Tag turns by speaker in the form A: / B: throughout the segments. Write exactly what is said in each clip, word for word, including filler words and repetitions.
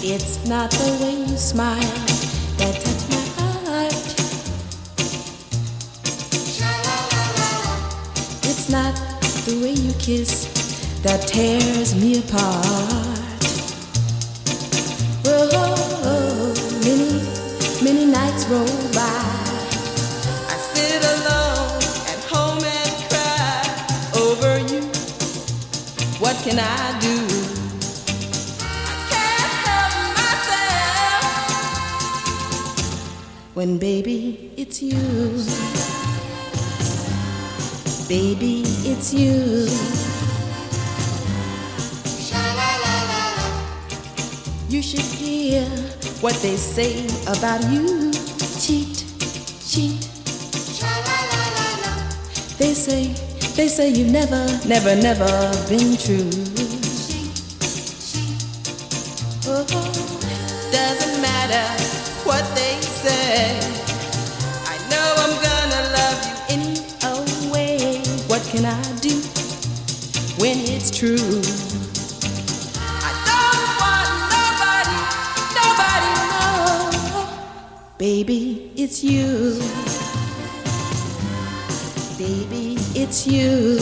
A: It's not the way you smile that touch my heart. It's not the way you kiss that tears me apart. Oh, many, many nights roll by. I sit alone at home and cry over you. What can I do? When baby, it's you. Baby, it's you. You should hear what they say about you. Cheat, cheat. They say, they say you've never, never, never been true. Oh, doesn't matter what they say. I know I'm gonna love you any old way. What can I do when it's true? I don't want nobody, nobody more. Baby, it's you. Baby, it's you.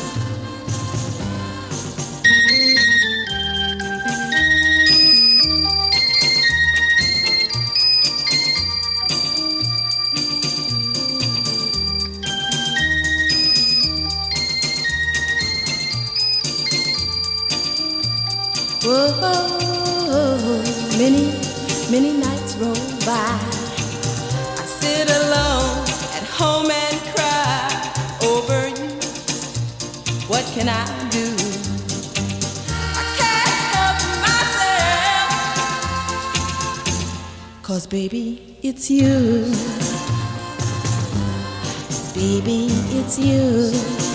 A: Whoa, many, many nights roll by. I sit alone at home and cry over you. What can I do? I can't help myself. 'Cause baby, it's you. Baby, it's you.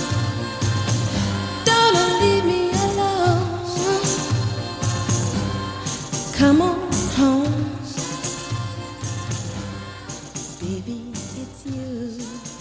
A: Don't leave me. Come on home, baby, it's you.